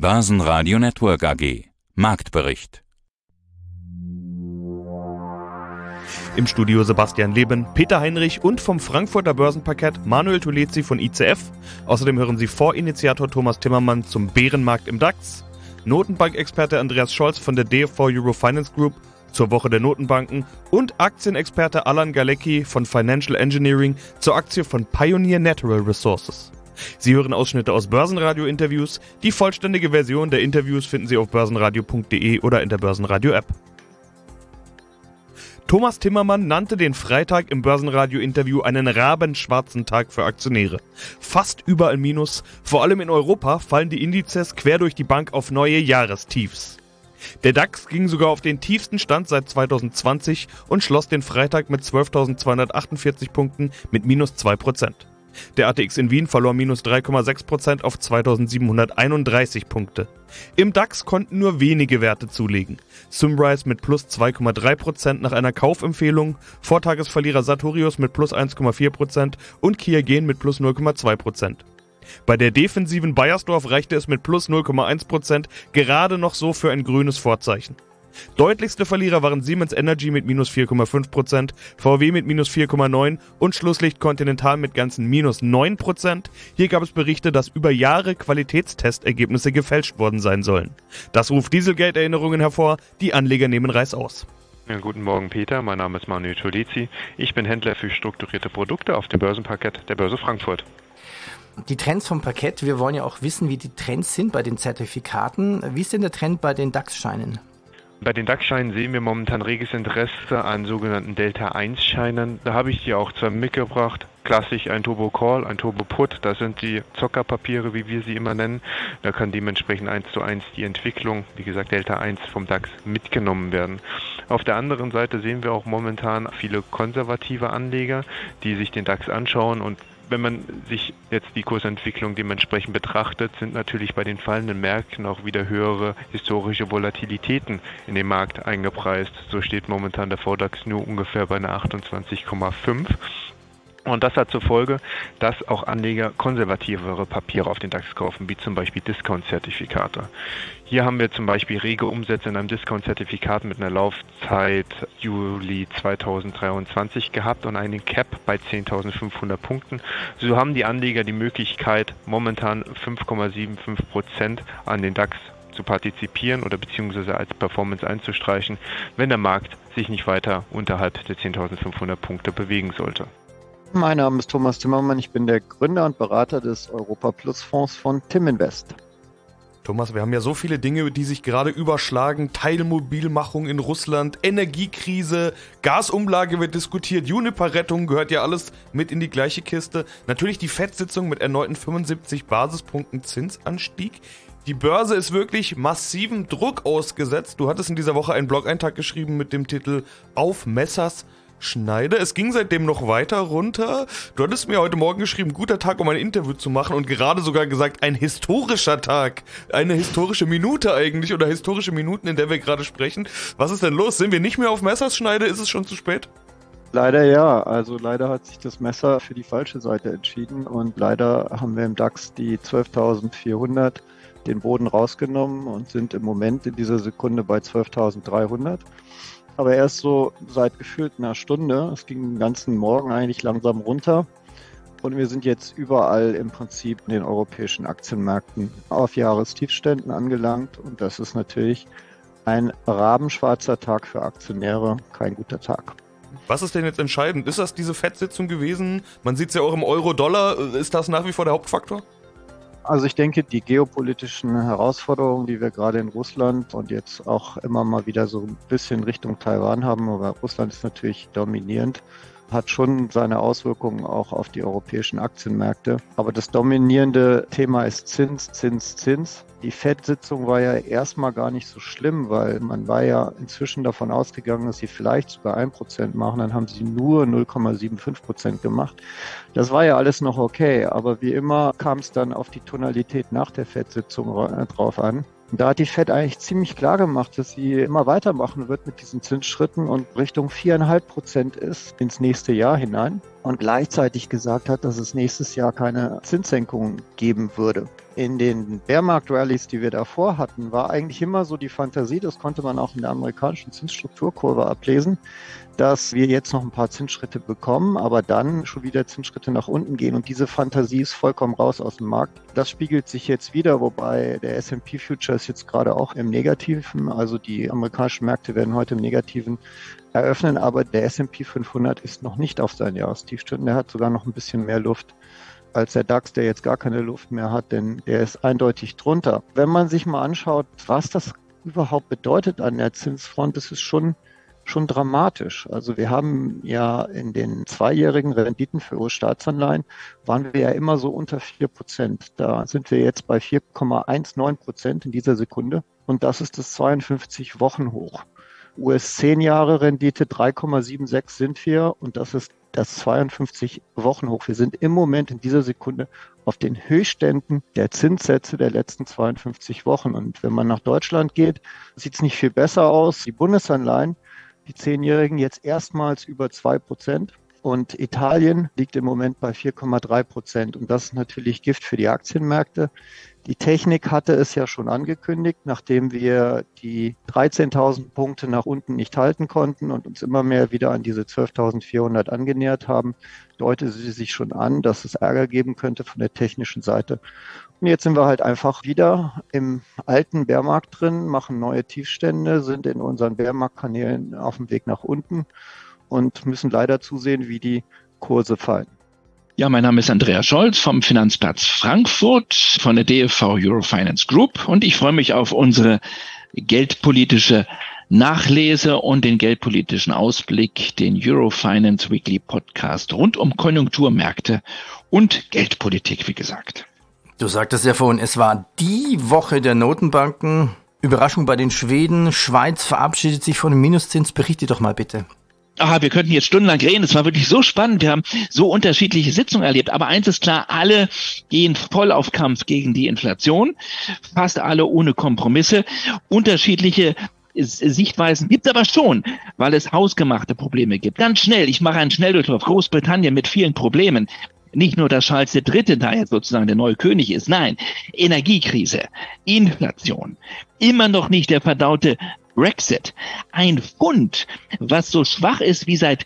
Börsenradio Network AG. Marktbericht. Im Studio Sebastian Leben, Peter Heinrich und vom Frankfurter Börsenparkett Manuel Tulezi von ICF. Außerdem hören Sie Vorinitiator Thomas Timmermann zum Bärenmarkt im DAX, Notenbankexperte Andreas Scholz von der DFV Eurofinance Group zur Woche der Notenbanken und Aktienexperte Alan Galecki von Financial Engineering zur Aktie von Pioneer Natural Resources. Sie hören Ausschnitte aus Börsenradio-Interviews. Die vollständige Version der Interviews finden Sie auf börsenradio.de oder in der Börsenradio-App. Thomas Timmermann nannte den Freitag im Börsenradio-Interview einen rabenschwarzen Tag für Aktionäre. Fast überall Minus, vor allem in Europa fallen die Indizes quer durch die Bank auf neue Jahrestiefs. Der DAX ging sogar auf den tiefsten Stand seit 2020 und schloss den Freitag mit 12.248 Punkten mit minus 2%. Der ATX in Wien verlor minus 3,6% auf 2.731 Punkte. Im DAX konnten nur wenige Werte zulegen. Symrise mit plus 2,3% nach einer Kaufempfehlung, Vortagesverlierer Sartorius mit plus 1,4% und Qiagen mit plus 0,2%. Bei der defensiven Baiersdorf reichte es mit plus 0,1% gerade noch so für ein grünes Vorzeichen. Deutlichste Verlierer waren Siemens Energy mit minus 4,5%, VW mit minus 4,9% und Schlusslicht Continental mit ganzen minus 9%. Hier gab es Berichte, dass über Jahre Qualitätstestergebnisse gefälscht worden sein sollen. Das ruft Dieselgate-Erinnerungen hervor, die Anleger nehmen Reißaus. Ja, guten Morgen Peter, mein Name ist Manuel Tulezi. Ich bin Händler für strukturierte Produkte auf dem Börsenparkett der Börse Frankfurt. Die Trends vom Parkett, wir wollen ja auch wissen, wie die Trends sind bei den Zertifikaten. Wie ist denn der Trend bei den DAX-Scheinen? Bei den DAX-Scheinen sehen wir momentan reges Interesse an sogenannten Delta-1-Scheinen. Da habe ich die auch zwar mitgebracht. Klassisch ein Turbo-Call, ein Turbo-Put, das sind die Zockerpapiere, wie wir sie immer nennen. Da kann dementsprechend 1:1 die Entwicklung, wie gesagt Delta 1 vom DAX, mitgenommen werden. Auf der anderen Seite sehen wir auch momentan viele konservative Anleger, die sich den DAX anschauen, und wenn man sich jetzt die Kursentwicklung dementsprechend betrachtet, sind natürlich bei den fallenden Märkten auch wieder höhere historische Volatilitäten in den Markt eingepreist. So steht momentan der VDAX nur ungefähr bei einer 28,5. Und das hat zur Folge, dass auch Anleger konservativere Papiere auf den DAX kaufen, wie zum Beispiel Discount-Zertifikate. Hier haben wir zum Beispiel rege Umsätze in einem Discount-Zertifikat mit einer Laufzeit Juli 2023 gehabt und einen Cap bei 10.500 Punkten. So haben die Anleger die Möglichkeit, momentan 5,75% an den DAX zu partizipieren oder beziehungsweise als Performance einzustreichen, wenn der Markt sich nicht weiter unterhalb der 10.500 Punkte bewegen sollte. Mein Name ist Thomas Timmermann, ich bin der Gründer und Berater des Europa Plus Fonds von Timinvest. Thomas, wir haben ja so viele Dinge, die sich gerade überschlagen. Teilmobilmachung in Russland, Energiekrise, Gasumlage wird diskutiert, Juniper-Rettung gehört ja alles mit in die gleiche Kiste. Natürlich die FED-Sitzung mit erneuten 75 Basispunkten Zinsanstieg. Die Börse ist wirklich massivem Druck ausgesetzt. Du hattest in dieser Woche einen Blog-Eintrag geschrieben mit dem Titel Auf Messers Schneide. Es ging seitdem noch weiter runter. Du hattest mir heute Morgen geschrieben, guter Tag, um ein Interview zu machen, und gerade sogar gesagt, ein historischer Tag. Eine historische Minute eigentlich, oder historische Minuten, in der wir gerade sprechen. Was ist denn los? Sind wir nicht mehr auf Messers Schneide? Ist es schon zu spät? Leider ja, also leider hat sich das Messer für die falsche Seite entschieden und leider haben wir im DAX die 12.400 den Boden rausgenommen und sind im Moment in dieser Sekunde bei 12.300. Aber erst so seit gefühlt einer Stunde. Es ging den ganzen Morgen eigentlich langsam runter. Und wir sind jetzt überall im Prinzip in den europäischen Aktienmärkten auf Jahrestiefständen angelangt. Und das ist natürlich ein rabenschwarzer Tag für Aktionäre, kein guter Tag. Was ist denn jetzt entscheidend? Ist das diese FED-Sitzung gewesen? Man sieht es ja auch im Euro-Dollar. Ist das nach wie vor der Hauptfaktor? Also ich denke, die geopolitischen Herausforderungen, die wir gerade in Russland und jetzt auch immer mal wieder so ein bisschen Richtung Taiwan haben, aber Russland ist natürlich dominierend, hat schon seine Auswirkungen auch auf die europäischen Aktienmärkte. Aber das dominierende Thema ist Zins, Zins, Zins. Die FED-Sitzung war ja erstmal gar nicht so schlimm, weil man war ja inzwischen davon ausgegangen, dass sie vielleicht sogar 1% machen. Dann haben sie nur 0,75% gemacht. Das war ja alles noch okay, aber wie immer kam es dann auf die Tonalität nach der FED-Sitzung drauf an. Und da hat die FED eigentlich ziemlich klar gemacht, dass sie immer weitermachen wird mit diesen Zinsschritten und Richtung 4,5% ist ins nächste Jahr hinein. und gleichzeitig gesagt hat, dass es nächstes Jahr keine Zinssenkungen geben würde. In den Bärmarkt-Rallies, die wir davor hatten, war eigentlich immer so die Fantasie, das konnte man auch in der amerikanischen Zinsstrukturkurve ablesen, dass wir jetzt noch ein paar Zinsschritte bekommen, aber dann schon wieder Zinsschritte nach unten gehen. Und diese Fantasie ist vollkommen raus aus dem Markt. Das spiegelt sich jetzt wieder, wobei der S&P Future ist jetzt gerade auch im Negativen. Also die amerikanischen Märkte werden heute im Negativen eröffnen, aber der S&P 500 ist noch nicht auf seinen Jahrestiefständen. Der hat sogar noch ein bisschen mehr Luft als der DAX, der jetzt gar keine Luft mehr hat, denn der ist eindeutig drunter. Wenn man sich mal anschaut, was das überhaupt bedeutet an der Zinsfront, das ist schon dramatisch. Also wir haben ja in den zweijährigen Renditen für US-Staatsanleihen waren wir ja immer so unter 4%. Da sind wir jetzt bei 4,19% in dieser Sekunde und das ist das 52-Wochen-Hoch. US-10-Jahre-Rendite 3,76 sind wir und das ist das 52-Wochen-Hoch. Wir sind im Moment in dieser Sekunde auf den Höchstständen der Zinssätze der letzten 52 Wochen. Und wenn man nach Deutschland geht, sieht es nicht viel besser aus. Die Bundesanleihen, die 10-Jährigen jetzt erstmals über 2%. Und Italien liegt im Moment bei 4,3%. Und das ist natürlich Gift für die Aktienmärkte. Die Technik hatte es ja schon angekündigt, nachdem wir die 13.000 Punkte nach unten nicht halten konnten und uns immer mehr wieder an diese 12.400 angenähert haben, deutete sie sich schon an, dass es Ärger geben könnte von der technischen Seite. Und jetzt sind wir halt einfach wieder im alten Bärmarkt drin, machen neue Tiefstände, sind in unseren Bärmarktkanälen auf dem Weg nach unten und müssen leider zusehen, wie die Kurse fallen. Ja, mein Name ist Andreas Scholz vom Finanzplatz Frankfurt von der DFV Eurofinance Group und ich freue mich auf unsere geldpolitische Nachlese und den geldpolitischen Ausblick, den Eurofinance Weekly Podcast rund um Konjunkturmärkte und Geldpolitik, wie gesagt. Du sagtest ja vorhin, es war die Woche der Notenbanken. Überraschung bei den Schweden. Schweiz verabschiedet sich von dem Minuszins. Berichte doch mal bitte. Wir könnten jetzt stundenlang reden. Es war wirklich so spannend. Wir haben so unterschiedliche Sitzungen erlebt. Aber eins ist klar, alle gehen voll auf Kampf gegen die Inflation. Fast alle ohne Kompromisse. Unterschiedliche Sichtweisen gibt es aber schon, weil es hausgemachte Probleme gibt. Ganz schnell, ich mache einen Schnelldurchlauf. Großbritannien mit vielen Problemen. Nicht nur, dass Charles III. Da jetzt sozusagen der neue König ist. Nein, Energiekrise, Inflation, immer noch nicht der verdaute Brexit, ein Pfund, was so schwach ist wie seit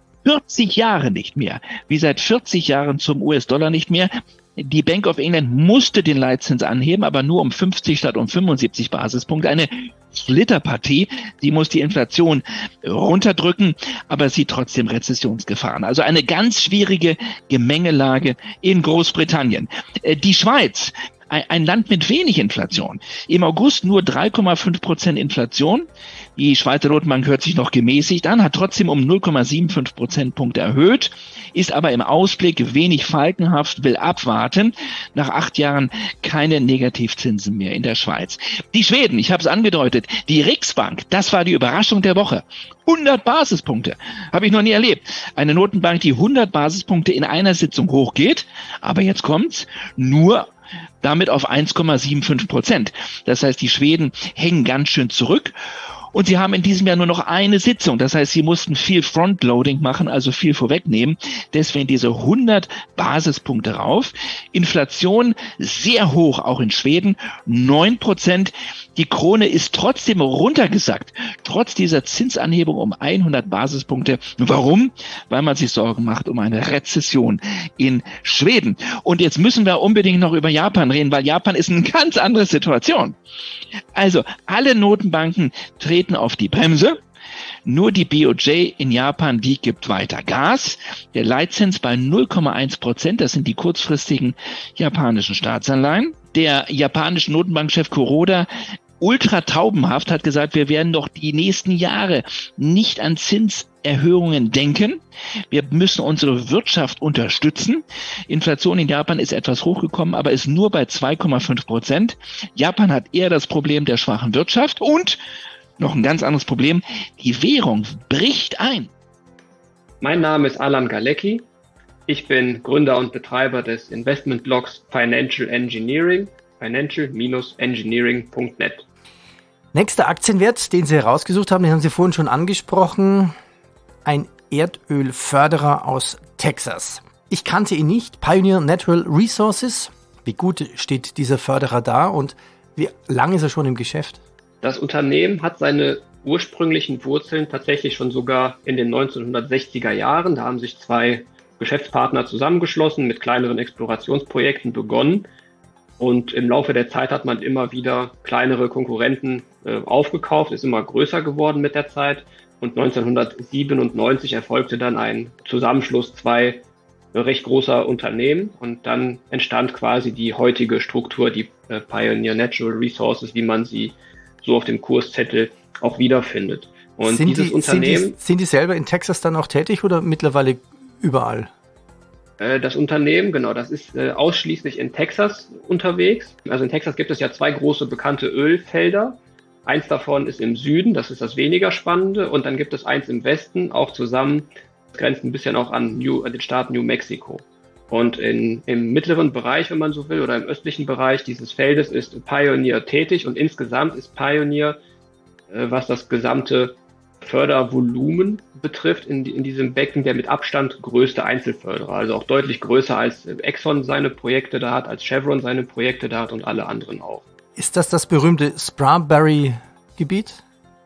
40 Jahren nicht mehr, wie seit 40 Jahren zum US-Dollar nicht mehr. Die Bank of England musste den Leitzins anheben, aber nur um 50 statt um 75 Basispunkte. Eine Schlitterpartie, die muss die Inflation runterdrücken, aber sieht trotzdem Rezessionsgefahren. Also eine ganz schwierige Gemengelage in Großbritannien. Die Schweiz, ein Land mit wenig Inflation. Im August nur 3,5% Inflation. Die Schweizer Notenbank hört sich noch gemäßigt an, hat trotzdem um 0,75 Prozentpunkte erhöht, ist aber im Ausblick wenig falkenhaft, will abwarten. Nach 8 Jahren keine Negativzinsen mehr in der Schweiz. Die Schweden, ich habe es angedeutet, die Riksbank, das war die Überraschung der Woche. 100 Basispunkte, habe ich noch nie erlebt. Eine Notenbank, die 100 Basispunkte in einer Sitzung hochgeht, aber jetzt kommt's, nur damit auf 1,75%. Das heißt, die Schweden hängen ganz schön zurück. Und sie haben in diesem Jahr nur noch eine Sitzung. Das heißt, sie mussten viel Frontloading machen, also viel vorwegnehmen. Deswegen diese 100 Basispunkte rauf. Inflation sehr hoch, auch in Schweden, 9%. Die Krone ist trotzdem runtergesackt, trotz dieser Zinsanhebung um 100 Basispunkte. Warum? Weil man sich Sorgen macht um eine Rezession in Schweden. Und jetzt müssen wir unbedingt noch über Japan reden, weil Japan ist eine ganz andere Situation. Also alle Notenbanken treten auf die Bremse. Nur die BOJ in Japan, die gibt weiter Gas. Der Leitzins bei 0,1%, das sind die kurzfristigen japanischen Staatsanleihen. Der japanische Notenbankchef Kuroda, ultra taubenhaft, hat gesagt, wir werden doch die nächsten Jahre nicht an Zinserhöhungen denken. Wir müssen unsere Wirtschaft unterstützen. Inflation in Japan ist etwas hochgekommen, aber ist nur bei 2,5%. Japan hat eher das Problem der schwachen Wirtschaft und noch ein ganz anderes Problem, die Währung bricht ein. Mein Name ist Alan Galecki. Ich bin Gründer und Betreiber des Investmentblogs Financial Engineering, financial-engineering.net. Nächster Aktienwert, den Sie herausgesucht haben, den haben Sie vorhin schon angesprochen. Ein Erdölförderer aus Texas. Ich kannte ihn nicht. Pioneer Natural Resources. Wie gut steht dieser Förderer da und wie lange ist er schon im Geschäft? Das Unternehmen hat seine ursprünglichen Wurzeln tatsächlich schon sogar in den 1960er Jahren. Da haben sich zwei Geschäftspartner zusammengeschlossen, mit kleineren Explorationsprojekten begonnen. Und im Laufe der Zeit hat man immer wieder kleinere Konkurrenten aufgekauft, ist immer größer geworden mit der Zeit. Und 1997 erfolgte dann ein Zusammenschluss zwei recht großer Unternehmen. Und dann entstand quasi die heutige Struktur, die Pioneer Natural Resources, wie man sie so auf dem Kurszettel auch wiederfindet. Und sind die selber in Texas dann auch tätig oder mittlerweile überall? Das Unternehmen, genau, das ist ausschließlich in Texas unterwegs. Also in Texas gibt es ja zwei große bekannte Ölfelder. Eins davon ist im Süden, das ist das weniger spannende. Und dann gibt es eins im Westen, auch zusammen, das grenzt ein bisschen auch an den Staat New Mexico. Und im mittleren Bereich, wenn man so will, oder im östlichen Bereich dieses Feldes ist Pioneer tätig. Und insgesamt ist Pioneer, was das gesamte Fördervolumen betrifft, in diesem Becken der mit Abstand größte Einzelförderer. Also auch deutlich größer als Exxon seine Projekte da hat, als Chevron seine Projekte da hat und alle anderen auch. Ist das berühmte Spraberry-Gebiet?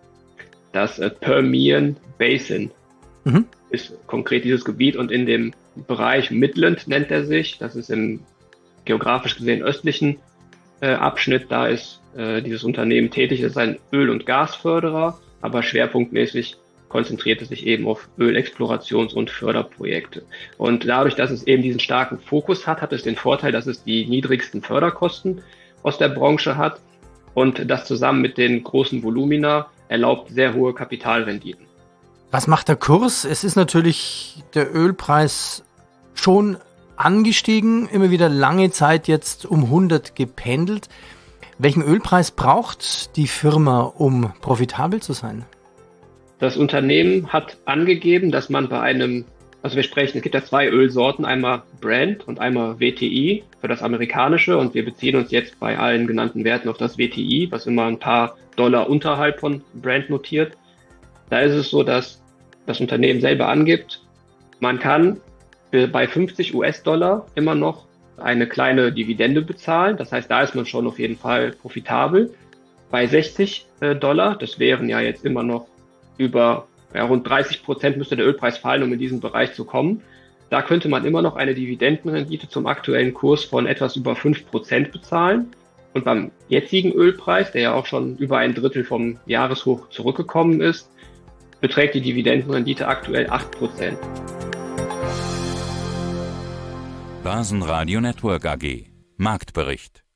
Das Permian Basin ist konkret dieses Gebiet und in dem Bereich Midland nennt er sich. Das ist im geografisch gesehen östlichen Abschnitt. Da ist dieses Unternehmen tätig. Das ist ein Öl- und Gasförderer, aber schwerpunktmäßig konzentriert es sich eben auf Ölexplorations- und Förderprojekte. Und dadurch, dass es eben diesen starken Fokus hat, hat es den Vorteil, dass es die niedrigsten Förderkosten aus der Branche hat und das zusammen mit den großen Volumina erlaubt sehr hohe Kapitalrenditen. Was macht der Kurs? Es ist natürlich der Ölpreis schon angestiegen, immer wieder lange Zeit jetzt um 100 gependelt. Welchen Ölpreis braucht die Firma, um profitabel zu sein? Das Unternehmen hat angegeben, dass man es gibt ja zwei Ölsorten, einmal Brent und einmal WTI für das amerikanische und wir beziehen uns jetzt bei allen genannten Werten auf das WTI, was immer ein paar Dollar unterhalb von Brent notiert. Da ist es so, dass das Unternehmen selber angibt, man kann bei 50 US-Dollar immer noch eine kleine Dividende bezahlen. Das heißt, da ist man schon auf jeden Fall profitabel. Bei 60 Dollar, das wären ja jetzt immer noch über rund 30% müsste der Ölpreis fallen, um in diesen Bereich zu kommen. Da könnte man immer noch eine Dividendenrendite zum aktuellen Kurs von etwas über 5% bezahlen. Und beim jetzigen Ölpreis, der ja auch schon über ein Drittel vom Jahreshoch zurückgekommen ist, beträgt die Dividendenrendite aktuell 8%. Börsenradio Network AG. Marktbericht.